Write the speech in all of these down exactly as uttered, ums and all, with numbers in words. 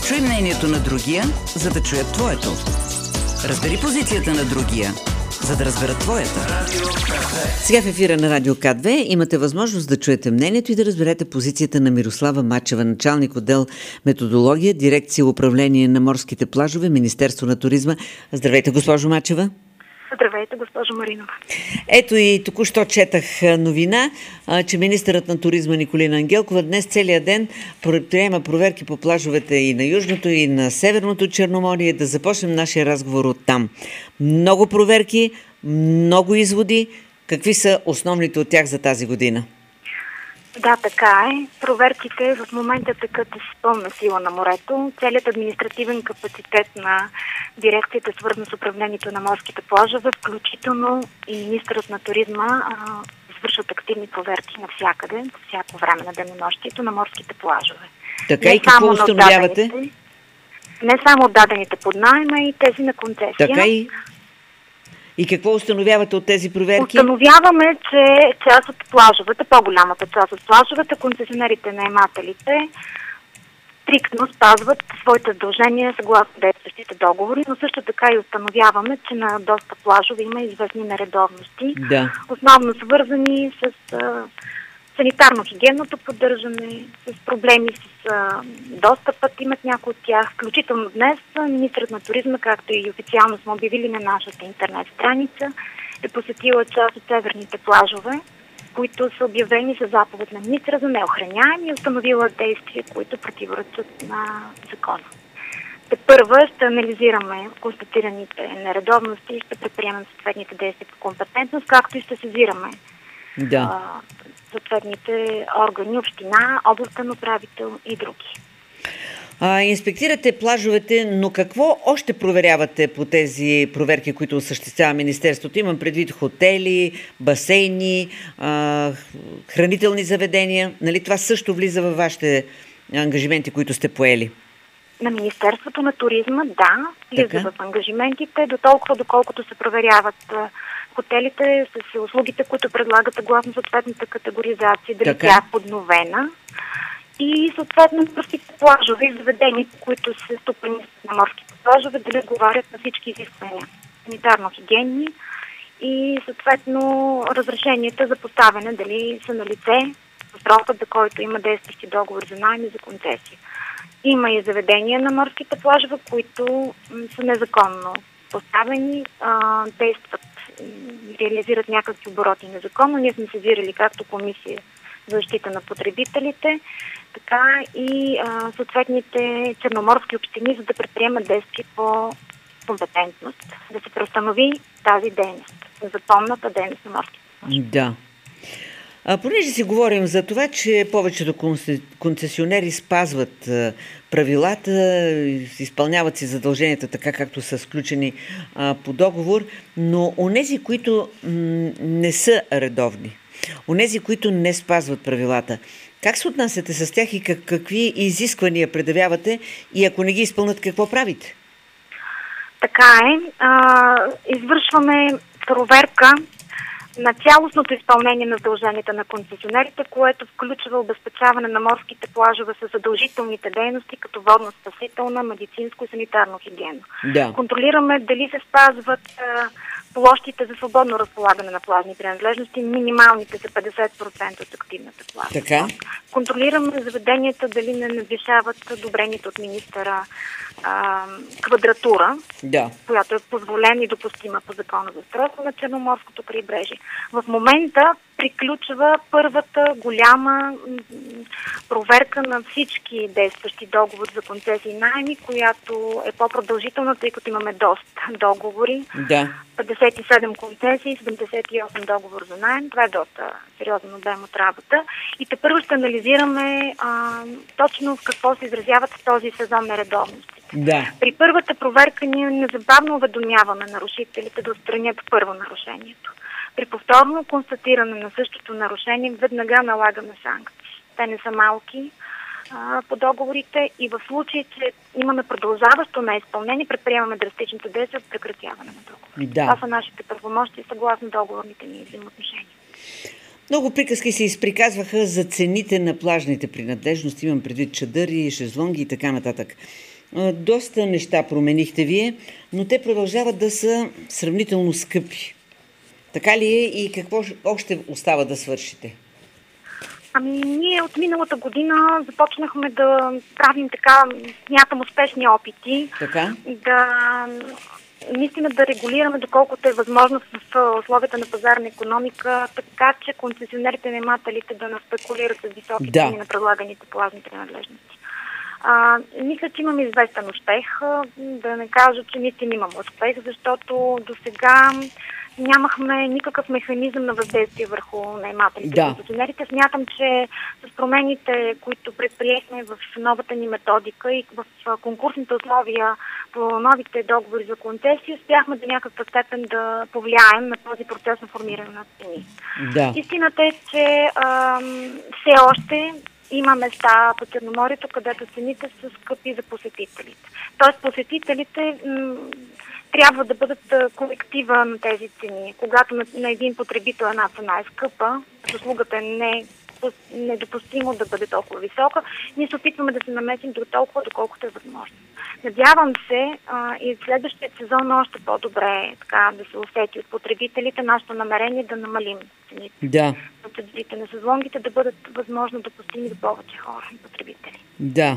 Чуй мнението на другия, за да чуят твоето. Разбери позицията на другия, за да разберат твоята. Сега в ефира на Радио К две имате възможност да чуете мнението и да разберете позицията на Мирослава Мачева, началник отдел методология, дирекция управление на морските плажове, Министерство на туризма. Здравейте, госпожо Мачева. Здравейте, госпожо Маринова. Ето и току-що четах новина, че министърът на туризма Николина Ангелкова днес целия ден приема проверки по плажовете и на Южното, и на Северното Черноморие. Да започнем нашия разговор от там. Много проверки, много изводи. Какви са основните от тях за тази година? Да, така е. Проверките в момента текат с пълна сила на морето. Целият административен капацитет на дирекцията, свързан с управлението на морските плажове, включително и министърът на туризма, извършват активни проверки навсякъде, по всяко време на денонощието на морските плажове. Така не и какво установявате? Не само отдадените под наема, и тези на концесия. Така и... И какво установявате от тези проверки? Установяваме, че част от плажовете, по-голямата част от плажовете, концесионерите, наемателите, стриктно спазват своите задължения съгласно действащите договори, но също така и установяваме, че на доста плажове има известни нередовности, да. Основно свързани с а, санитарно-хигиенното поддържане, с проблеми с а, достъпът имат някои от тях. Включително днес министърът на туризма, както и официално сме обявили на нашата интернет страница, е посетила част от северните плажове, които са обявени със заповед на министра за неохраняеми и установила действия, които противоречат на закона. Тепърва ще анализираме констатираните нередовности и ще предприемем съответните действия по компетентност, както и ще сезираме да. а, съответните органи, община, областен управител и други. А, инспектирате плажовете, но какво още проверявате по тези проверки, които осъществява Министерството? Имам предвид хотели, басейни, а, хранителни заведения. Нали това също влиза във вашите ангажименти, които сте поели? На Министерството на туризма, да, влиза в ангажиментите, до толкова, доколкото се проверяват хотелите с услугите, които предлагат главно съответната категоризация, дали тя е подновена. И съответно простите плажове и заведения, които се стопани на морските плажове, дали отговарят на всички изисквания. Санитарно-хигиенни и съответно разрешенията за поставяне, дали са на лице в срокът, за който има действащи договори за наем и за концесия. Има и заведения на морските плажове, които са незаконно поставени, а, действат, реализират някакви обороти незаконно. Ние сме сезирали както комисия за защита на потребителите, така и а, съответните черноморски общини, за да предприемат действия по компетентност, да се преустанови тази дейност, незаконната дейност на морските плажове. Да. А, понеже си говорим за това, че повечето концесионери спазват а, правилата, изпълняват си задълженията така, както са сключени а, по договор, но онези, които м- не са редовни, онези, които не спазват правилата, как се отнасяте с тях и как, какви изисквания предявявате и ако не ги изпълнят, какво правите? Така е. А, извършваме проверка на цялостното изпълнение на задълженията на концесионерите, което включва обезпечаване на морските плажове с задължителните дейности, като водно-спасителна, медицинско и санитарно хигиена. Да. Контролираме дали се спазват а, площите за свободно разполагане на плажни принадлежности, минималните са петдесет процента от активната плажа. Така. Контролираме заведенията дали не надвишават одобрените от министъра а, квадратура, да. която е позволена и допустима по закона за устройство на Черноморското крайбрежие. В момента приключва първата голяма проверка на всички действащи договори за концесии и наеми, която е по-продължителна, тъй като имаме доста договори. Да. петдесет и седем концесии, седемдесет и осем договор за наем. Това е доста сериозен обем от работа. И тепърво ще анализираме а, точно в какво се изразяват в този сезон нередовностите. Да. При първата проверка ние незабавно уведомяваме нарушителите да отстранят първо нарушението. При повторно констатиране на същото нарушение веднага налагаме санкции. Те не са малки а, по договорите и в случай, че имаме продължаващо неизпълнение, предприемаме драстичните действия от прекратяване на договори. Да. Това са нашите правомощия съгласно договорните ни взаимоотношения. Много приказки се изприказваха за цените на плажните принадлежности, имам предвид чадъри, шезлонги и така нататък. доста неща променихте вие, но те продължават да са сравнително скъпи. Така ли е и какво още остава да свършите? Ами, ние от миналата година започнахме да правим така, смятам, успешни опити. Така? Да, наистина да регулираме доколкото е възможно в условията на пазарна икономика, така че концесионерите на наемателите да не спекулират с високи да. цени на предлаганите плажни принадлежности. А, мисля, че имаме известен успех. Да не кажа, че наистина имам успех, защото до сега нямахме никакъв механизъм на въздействие върху наемателите и концесионерите. Смятам, че с промените, които предприехме в новата ни методика и в конкурсните условия по новите договори за концесия, успяхме до някаква степен да повлияем на този процес на формиране на цени. Да. Истината е, че а, все още има места по Черноморието, където цените са скъпи за посетителите. Тоест посетителите м- трябва да бъдат колектива на тези цени. Когато на, на един потребител една цена е скъпа, услугата е не, недопустимо да бъде толкова висока, ние се опитваме да се намесим до толкова, доколкото е възможно. Надявам се а, и следващия сезон още по-добре така, да се усети от потребителите нашето намерение да намалим цените. Да. На цените на сезонгите да бъдат възможно допустими до повече хора и потребители. Да.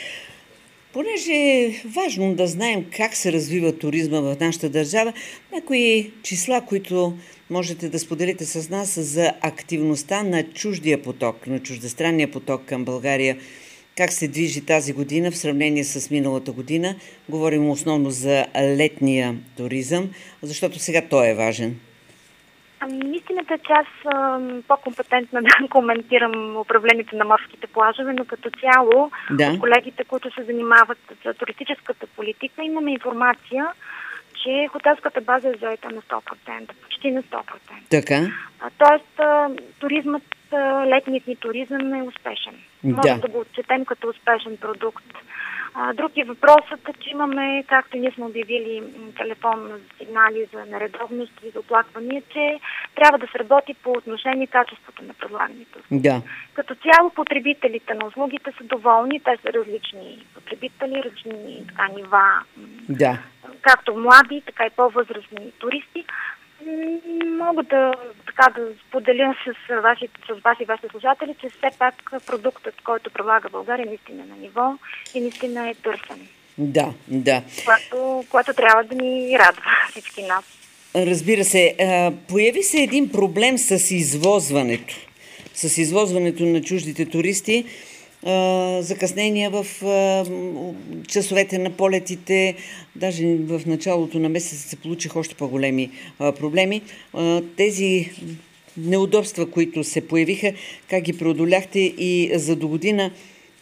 Понеже е важно да знаем как се развива туризма в нашата държава, някои числа, които можете да споделите с нас за активността на чуждия поток, на чуждестранния поток към България, как се движи тази година в сравнение с миналата година. Говорим основно за летния туризъм, защото сега той е важен. Ами, истината е, че аз съм по-компетентна да коментирам управлението на морските плажове, но като цяло да. от колегите, които се занимават с туристическата политика, имаме информация, че хотелската база е заета на сто процента, почти на сто процента. Така. А, тоест, туризмът, летният ни туризъм е успешен. Може да. да го отчетем като успешен продукт. А, друг е въпросът, че имаме, както ние сме обявили телефонни сигнали за нередовност и за оплаквания, че трябва да се работи по отношение качеството на предлагането. Да. Като цяло потребителите на услугите са доволни, те са различни потребители, различни така, нива, да. както млади, така и по-възрастни туристи. Мога да, така, да споделя с ваши, с вас и вашите слушатели, че все пак продуктът, който предлага България, наистина на ниво и наистина е търсен. Да, да. Което, което трябва да ни радва всички нас. Разбира се. Появи се един проблем с извозването. С извозването на чуждите туристи. Закъснения в часовете на полетите, даже в началото на месеца се получих още по-големи проблеми. Тези неудобства, които се появиха, как ги преодоляхте и за до година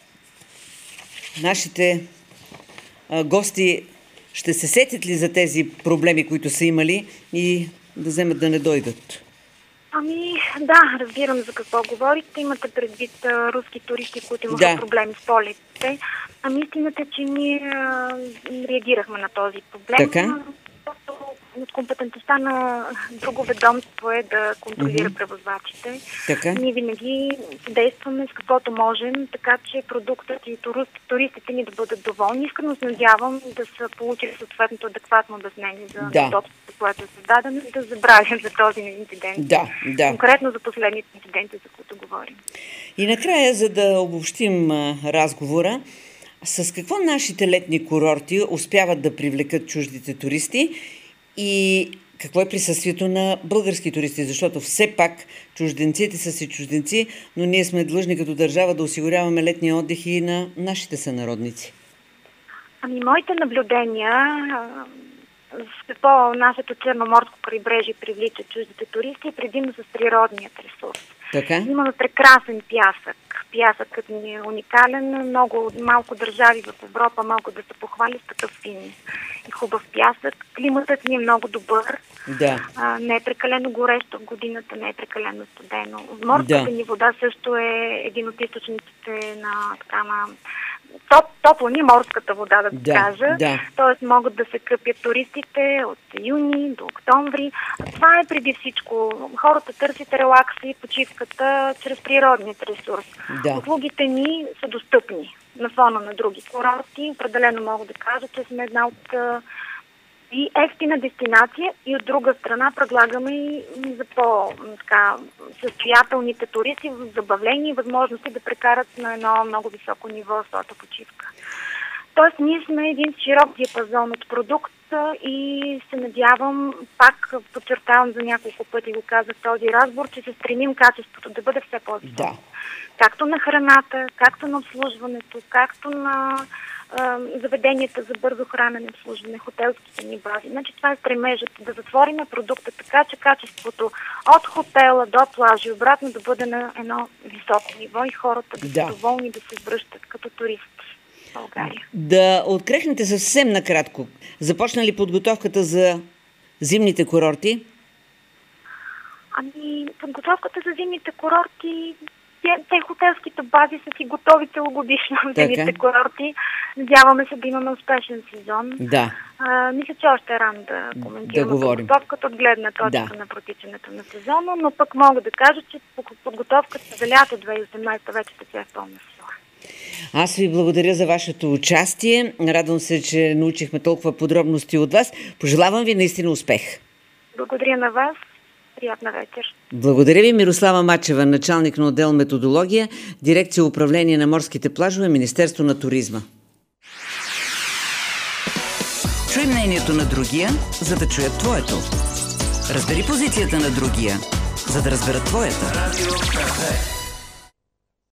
нашите гости ще се сетят ли за тези проблеми, които са имали и да вземат да не дойдат? Ами, да, разбирам за какво говорите. Имате предвид а, руски туристи, които имаха да. проблеми с полетите. Ами, истината е, че ние а, реагирахме на този проблем. Така? От компетентността на друго ведомство е да контролира mm-hmm. превозвачите. Така? Ние винаги действаме с каквото можем, така че продуктът и туристите ни да бъдат доволни. Искрено се надявам да са получили съответното адекватно обяснение за да. удобството, което е създадено и да забравим за този инцидент. Да, да. Конкретно за последните инциденти, за които говорим. И накрая, за да обобщим а, разговора, с какво нашите летни курорти успяват да привлекат чуждите туристи и какво е присъствието на български туристи, защото все пак чужденците са си чужденци, но ние сме длъжни като държава да осигуряваме летния отдих и на нашите сънародници. Ами, моите наблюдения с какво нашето черноморско крайбрежие привлича чуждите туристи е предимно с природният ресурс. Така? Имаме прекрасен пясък. Пясъкът ни е уникален. Много малко държави в Европа могат да се похвали с такъв фин и хубав пясък. Климатът ни е много добър. Да. А, не е прекалено горещо в годината, не е прекалено студено. Морската да. ни вода също е един от източниците на така на топ, топло ни морската вода, да, да кажа. Да. Тоест могат да се къпят туристите от юни до октомври. Това е преди всичко. Хората търсят релакса и почивката чрез природният ресурс. Да. Услугите ни са достъпни. на фона на други курорти. Определено мога да кажа, че сме една от и ефтина дестинация, и от друга страна предлагаме и за по-състоятелните туристи забавления и възможности да прекарат на едно много високо ниво своята почивка. Тоест, ние сме един широк диапазон от продукт и се надявам, пак подчертавам за няколко пъти, го казах в този разговор, че се стремим качеството да бъде все по-високо. Да. Както на храната, както на обслужването, както на а, заведенията за бързо хранене, обслужване, хотелските ни бази. Значи това е стремежът да затворим продукта така, че качеството от хотела до плажа и обратно да бъде на едно високо ниво и хората да, да. са доволни да се връщат като туристи. България. Да открехнете съвсем накратко. Започна ли подготовката за зимните курорти? Ами, подготовката за зимните курорти, те, те хотелските бази са си готови целогодишно в зимните курорти. Надяваме се да имаме успешен сезон. Да. А, мисля, че още е рано да коментираме да подготовката от гледна точка да. на протичането на сезона, но пък мога да кажа, че подготовката за лято две хиляди и осемнадесета вече тече в пълна сила. Аз ви благодаря за вашето участие. Радвам се, че научихме толкова подробности от вас. Пожелавам ви наистина успех. Благодаря на вас. Приятна вечер. Благодаря ви, Мирослава Мачева, началник на отдел методология, дирекция управление на морските плажове, Министерство на туризма. Чуй мнението на другия, за да чуят твоето. Разбери позицията на другия, за да разберат твоята.